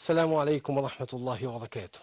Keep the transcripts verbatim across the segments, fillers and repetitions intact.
السلام عليكم ورحمة الله وبركاته.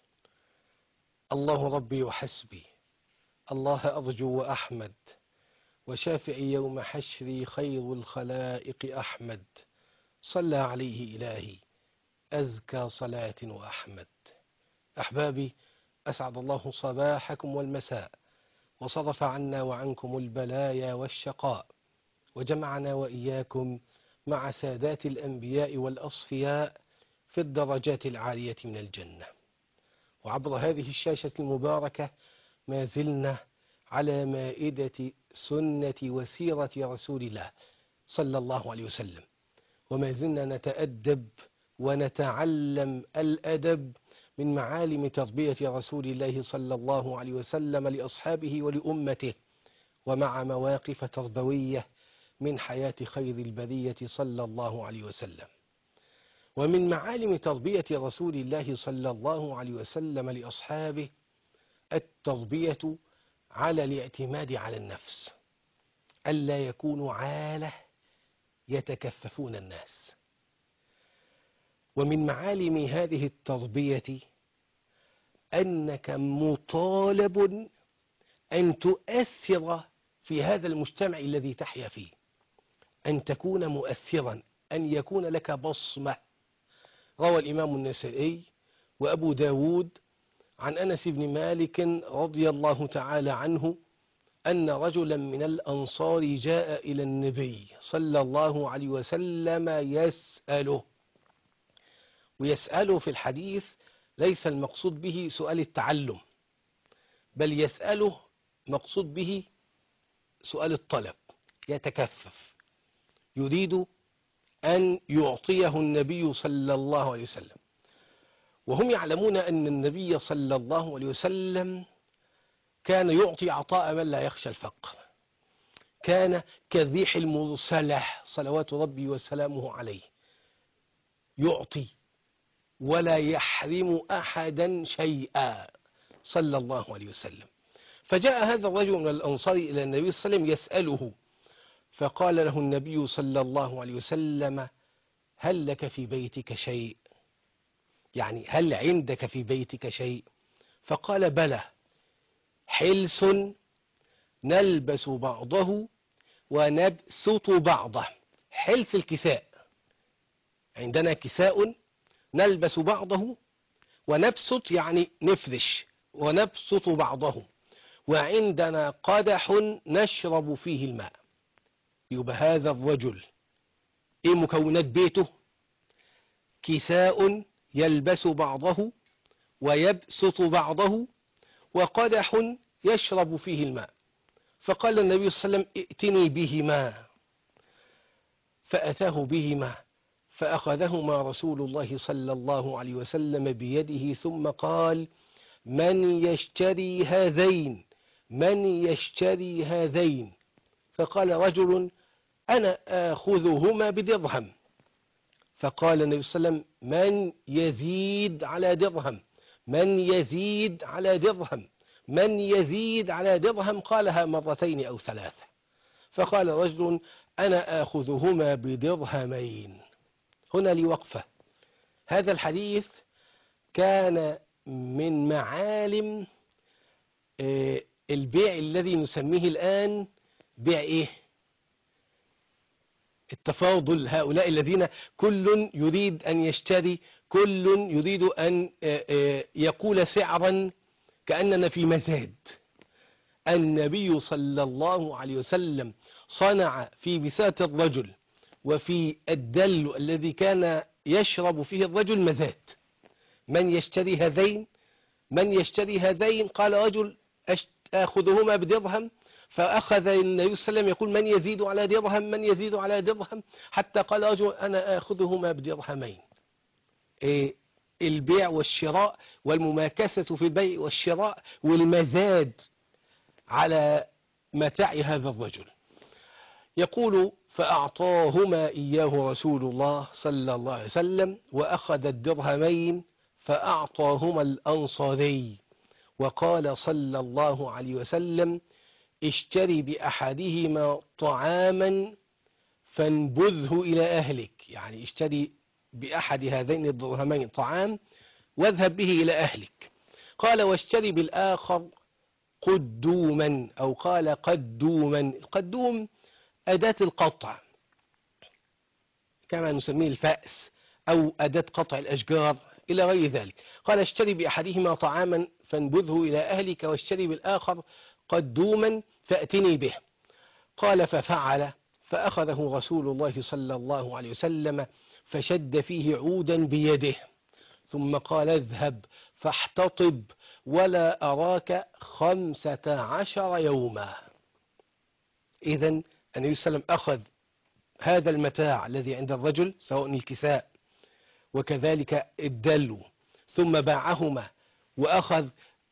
الله ربي وحسبي، الله أرجو وأحمد، وشافعي يوم حشري خير الخلائق أحمد، صلى عليه إلهي أزكى صلاة وأحمد. أحبابي، أسعد الله صباحكم والمساء، وصرف عنا وعنكم البلايا والشقاء، وجمعنا وإياكم مع سادات الأنبياء والأصفياء في الدرجات العالية من الجنة. وعبر هذه الشاشة المباركة ما زلنا على مائدة سنة وسيرة رسول الله صلى الله عليه وسلم، وما زلنا نتأدب ونتعلم الأدب من معالم تربية رسول الله صلى الله عليه وسلم لأصحابه ولأمته، ومع مواقف تربوية من حياة خير البرية صلى الله عليه وسلم. ومن معالم تربية رسول الله صلى الله عليه وسلم لأصحابه التربية على الاعتماد على النفس، ألا يكونوا عالة يتكففون الناس. ومن معالم هذه التربية أنك مطالب أن تؤثر في هذا المجتمع الذي تحيا فيه، أن تكون مؤثرا، أن يكون لك بصمة. روى الإمام النسائي وأبو داود عن أنس بن مالك رضي الله تعالى عنه أن رجلا من الأنصار جاء إلى النبي صلى الله عليه وسلم يسأله، ويسأله في الحديث ليس المقصود به سؤال التعلم، بل يسأله مقصود به سؤال الطلب، يتكفف، يريد أن يعطيه النبي صلى الله عليه وسلم. وهم يعلمون أن النبي صلى الله عليه وسلم كان يعطي عطاء من لا يخشى الفقر، كان كالريح المرسلة صلوات ربي وسلامه عليه، يعطي ولا يحرم أحدا شيئا صلى الله عليه وسلم. فجاء هذا الرجل من الأنصار إلى النبي صلى الله عليه وسلم يسأله، فقال له النبي صلى الله عليه وسلم: هل لك في بيتك شيء؟ يعني هل عندك في بيتك شيء؟ فقال: بلى، حلس نلبس بعضه ونبسط بعضه. حلس الكساء، عندنا كساء نلبس بعضه، ونبسط يعني نفرش، ونبسط بعضه، وعندنا قدح نشرب فيه الماء. يبقى هذا الرجل ايه مكونات بيته؟ كساء يلبس بعضه ويبسط بعضه، وقدح يشرب فيه الماء. فقال النبي صلى الله عليه وسلم: ائتني بهما. فأتاه بهما، فأخذهما رسول الله صلى الله عليه وسلم بيده، ثم قال: من يشتري هذين؟ من يشتري هذين؟ فقال رجل: أنا آخذهما بدرهم. فقال النبي صلى الله عليه وسلم: من يزيد على درهم؟ من يزيد على درهم؟ من يزيد على درهم؟ قالها مرتين أو ثلاثة. فقال رجل: أنا آخذهما بدرهمين. هنا لي وقفة. هذا الحديث كان من معالم البيع الذي نسميه الآن بيع إيه؟ التفاضل. هؤلاء الذين كل يريد أن يشتري، كل يريد أن يقول سعرا كأننا في مزاد. النبي صلى الله عليه وسلم صنع في بساط الرجل وفي الدل الذي كان يشرب فيه الرجل مزاد. من يشتري هذين؟ من يشتري هذين؟ قال رجل: آخذهما بدرهم. فأخذ النبي صلى الله عليه وسلم يقول: من يزيد على درهم؟ من يزيد على درهم؟ حتى قال رجل: أنا آخذهما بدرهمين. إيه البيع والشراء والمماكسة في البيع والشراء والمزاد على متاع هذا الرجل. يقول: فأعطاهما إياه رسول الله صلى الله عليه وسلم، وأخذ الدرهمين فأعطاهما الأنصاري، وقال صلى الله عليه وسلم: اشتري بأحدهما طعاما فانبذه إلى أهلك. يعني اشتري بأحد هذين الدرهمين طعام واذهب به إلى أهلك. قال واشتري بالآخر قدوما، أو قال قدوما. قدوم أداة القطع كما نسميه الفأس، أو أداة قطع الأشجار إلى غير ذلك. قال اشتري بأحدهما طعاما فانبذه إلى أهلك، واشتري بالآخر قدوما فأتني به. قال ففعل، فأخذه رسول الله صلى الله عليه وسلم فشد فيه عودا بيده، ثم قال اذهب فاحتطب ولا أراك خمسة عشر يوما. إذن النبي صلى الله عليه وسلم أخذ هذا المتاع الذي عند الرجل سواء الكساء وكذلك الدلو، ثم باعهما، وأخذ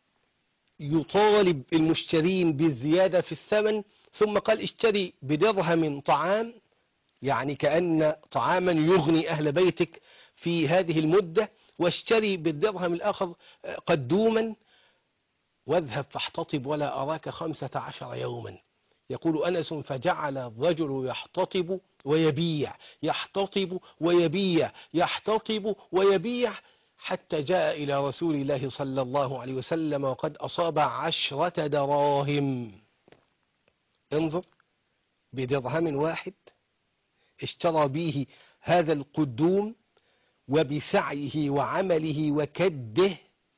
يطالب المشترين بالزيادة في الثمن، ثم قال اشتري بدرهم طعام، يعني كأن طعاما يغني أهل بيتك في هذه المدة، واشتري بالدرهم الآخر قدوما، واذهب فاحتطب ولا أراك خمسة عشر يوما. يقول أنس فجعل الرجل يحتطب ويبيع، يحتطب ويبيع، يحتطب ويبيع، حتى جاء إلى رسول الله صلى الله عليه وسلم وقد أصاب عشرة دراهم. انظر، بدرهم واحد اشترى به هذا القدوم، وبسعيه وعمله وكده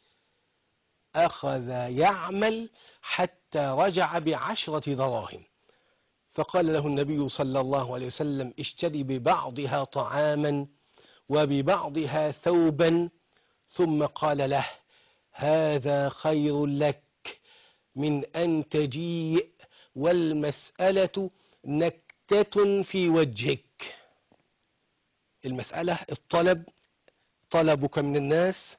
أخذ يعمل حتى رجع بعشرة دراهم. فقال له النبي صلى الله عليه وسلم اشتري ببعضها طعاما وببعضها ثوبا، ثم قال له هذا خير لك من أن تجيء والمسألة نكتة في وجهك. المسألة الطلب، طلبك من الناس،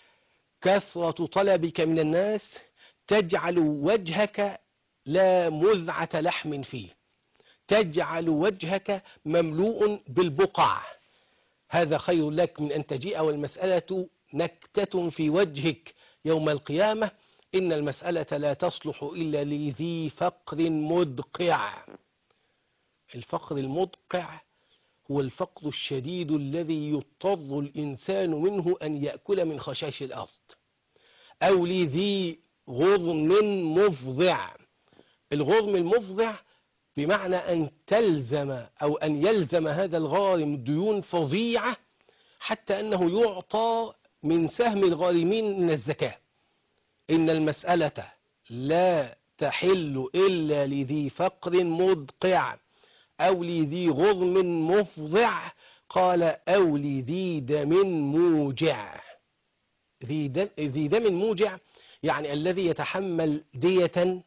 كثرة طلبك من الناس تجعل وجهك لا مذعة لحم فيه، تجعل وجهك مملوء بالبقع. هذا خير لك من أن تجيء والمسألة نكتة في وجهك يوم القيامة، إن المسألة لا تصلح إلا لذي فقر مدقع. الفقر المدقع هو الفقر الشديد الذي يضطر الإنسان منه أن يأكل من خشاش الأرض، أو لذي غرم مفضع. الغرم المفضع بمعنى أن تلزم أو أن يلزم هذا الغارم ديون فظيعة حتى أنه يعطى من سهم الغارمين من الزكاة. إن المسألة لا تحل إلا لذي فقر مدقع أو لذي غرم مفضع، قال أو لذي دم موجع. ذي دم, ذي دم موجع يعني الذي يتحمل دية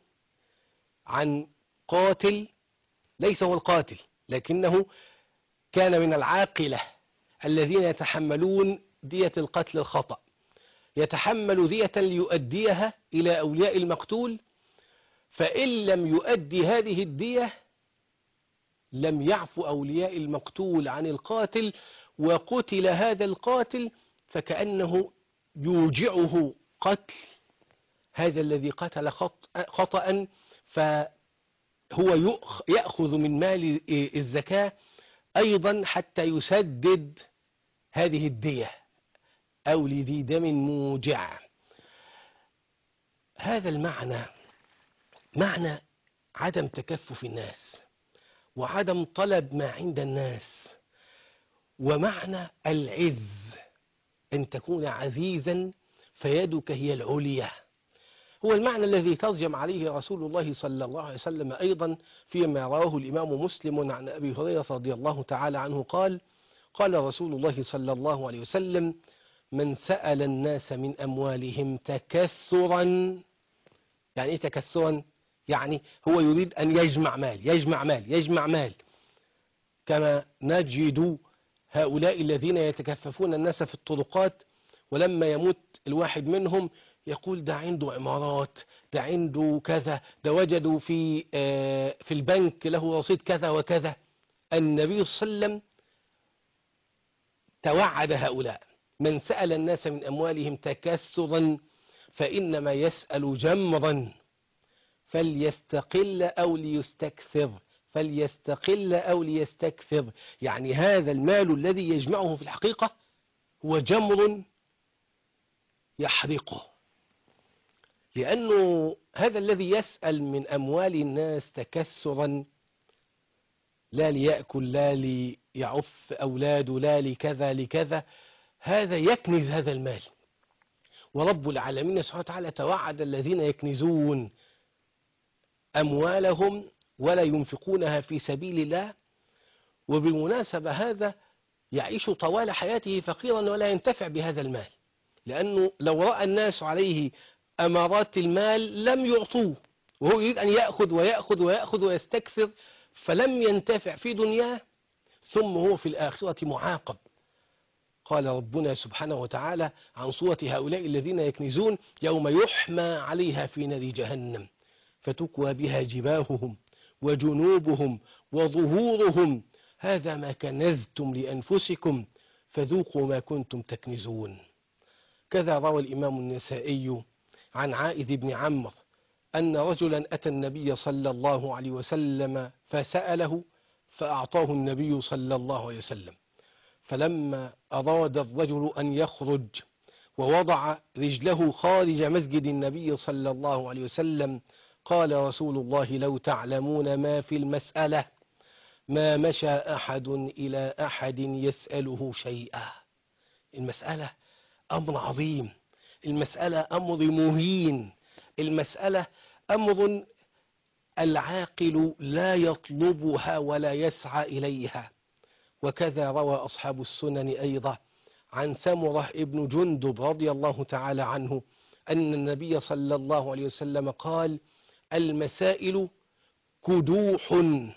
عن قاتل ليس هو القاتل، لكنه كان من العاقلة الذين يتحملون دية القتل الخطأ، يتحمل دية ليؤديها إلى أولياء المقتول، فإن لم يؤدي هذه الدية لم يعفو أولياء المقتول عن القاتل، وقتل هذا القاتل فكأنه يوجعه قتل هذا الذي قتل خطأ، فهو يأخذ من مال الزكاة أيضا حتى يسدد هذه الدية، أو لذي دم موجع. هذا المعنى معنى عدم تكفف الناس وعدم طلب ما عند الناس، ومعنى العز أن تكون عزيزا فيدك هي العليا، هو المعنى الذي ترجم عليه رسول الله صلى الله عليه وسلم أيضا فيما رواه الإمام مسلم عن أبي هريرة رضي الله تعالى عنه قال قال رسول الله صلى الله عليه وسلم من سأل الناس من أموالهم تكثرا. يعني إيه تكثرا؟ يعني هو يريد أن يجمع مال يجمع مال يجمع مال، كما نجد هؤلاء الذين يتكففون الناس في الطرقات، ولما يموت الواحد منهم يقول ده عنده عمارات، ده عنده كذا، ده وجدوا في في البنك له رصيد كذا وكذا. النبي صلى الله عليه وسلم توعد هؤلاء من سأل الناس من أموالهم تكثرا فإنما يسأل جمرا فليستقل أو ليستكثر فليستقل أو ليستكثر. يعني هذا المال الذي يجمعه في الحقيقة هو جمر يحرقه، لأنه هذا الذي يسأل من أموال الناس تكثرا، لا ليأكل، لا ليعف أولاده، لا لكذا لكذا، هذا يكنز هذا المال. ورب العالمين سبحانه وتعالى توعد الذين يكنزون أموالهم ولا ينفقونها في سبيل الله، وبالمناسبة هذا يعيش طوال حياته فقيرا ولا ينتفع بهذا المال، لأنه لو رأى الناس عليه أمارات المال لم يعطوه، وهو يريد أن يأخذ ويأخذ ويأخذ ويستكثر، فلم ينتفع في دنياه، ثم هو في الآخرة معاقب. قال ربنا سبحانه وتعالى عن صورة هؤلاء الذين يكنزون: يوم يحمى عليها في نار جهنم فتكوى بها جباههم وجنوبهم وظهورهم هذا ما كنزتم لأنفسكم فذوقوا ما كنتم تكنزون. كذا روى الإمام النسائي عن عائذ بن عمرو أن رجلا أتى النبي صلى الله عليه وسلم فسأله فأعطاه النبي صلى الله عليه وسلم، فلما أراد الرجل أن يخرج ووضع رجله خارج مسجد النبي صلى الله عليه وسلم قال رسول الله: لو تعلمون ما في المسألة ما مشى أحد إلى أحد يسأله شيئا. المسألة أمر عظيم، المسألة أمر مهين، المسألة أمر العاقل لا يطلبها ولا يسعى إليها. وكذا روى أصحاب السنن أيضا عن سمرة ابن جندب رضي الله تعالى عنه أن النبي صلى الله عليه وسلم قال: المسائل كدوح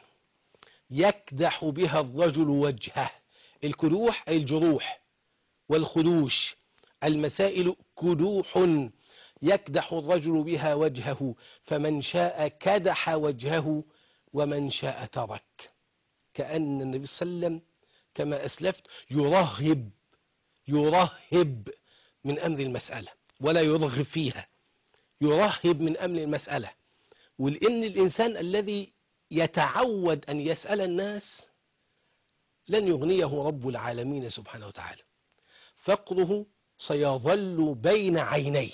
يكدح بها الرجل وجهه. الكدوح أي الجروح والخدوش، المسائل كدوح يكدح الرجل بها وجهه، فمن شاء كدح وجهه ومن شاء ترك. كأن النبي صلى الله عليه وسلم كما أسلفت يرهب يرهب من أمر المسألة ولا يرغب فيها، يرهب من أمر المسألة. ولأن الإنسان الذي يتعود أن يسأل الناس لن يغنيه رب العالمين سبحانه وتعالى، فقره سيظل بين عينيه،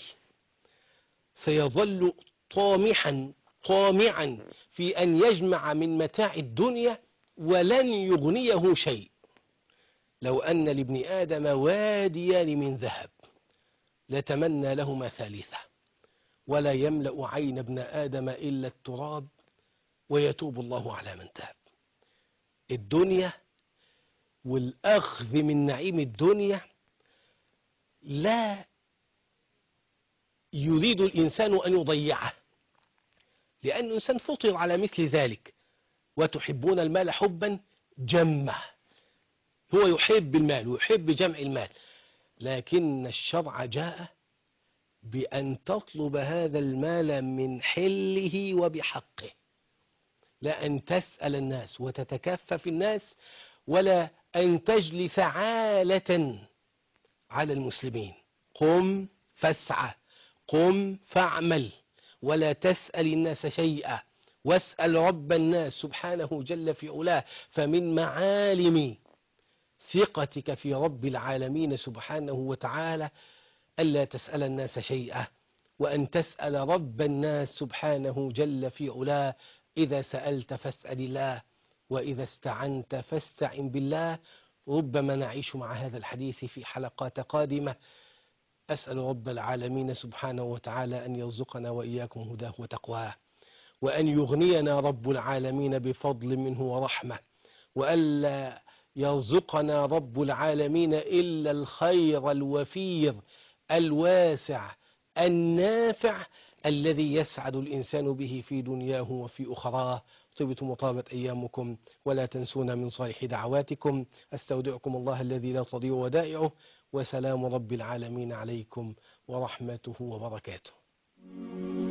سيظل طامحا طامعا في أن يجمع من متاع الدنيا ولن يغنيه شيء. لو أن لابن آدم واديان من ذهب لتمنى لهما ثالثة، ولا يملأ عين ابن آدم إلا التراب ويتوب الله على من تاب. الدنيا والأخذ من نعيم الدنيا لا يريد الإنسان أن يضيعه، لأن الإنسان فطر على مثل ذلك. وتحبون المال حبا جما، هو يحب المال ويحب جمع المال، لكن الشرع جاء بأن تطلب هذا المال من حله وبحقه، لا أن تسأل الناس وتتكفف الناس، ولا أن تجلس عالة على المسلمين. قم فاسعى، قم فاعمل، ولا تسأل الناس شيئا، واسأل رب الناس سبحانه جل في علاه. فمن معالم ثقتك في رب العالمين سبحانه وتعالى ألا تسأل الناس شيئا، وأن تسأل رب الناس سبحانه جل في علاه. إذا سألت فاسأل الله، وإذا استعنت فاستعن بالله. ربما نعيش مع هذا الحديث في حلقات قادمة. أسأل رب العالمين سبحانه وتعالى أن يرزقنا وإياكم هداه وتقواه، وأن يغنينا رب العالمين بفضل منه ورحمة، وألا يرزقنا رب العالمين إلا الخير الوفير الواسع النافع الذي يسعد الإنسان به في دنياه وفي أخراه. طبتم وطابت أيامكم، ولا تنسونا من صالح دعواتكم. أستودعكم الله الذي لا تضيع ودائعه، وسلام رب العالمين عليكم ورحمته وبركاته.